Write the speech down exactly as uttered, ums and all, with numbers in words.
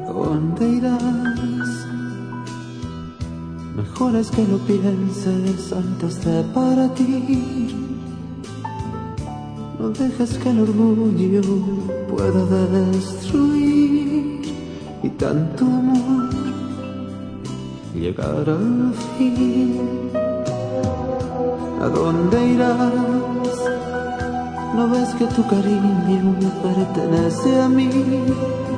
¿A dónde irás? Mejor es que lo pienses antes de partir. No dejes que el orgullo pueda destruir y tanto amor llegar al fin. ¿A dónde irás? ¿No ves que tu cariño me pertenece a mí?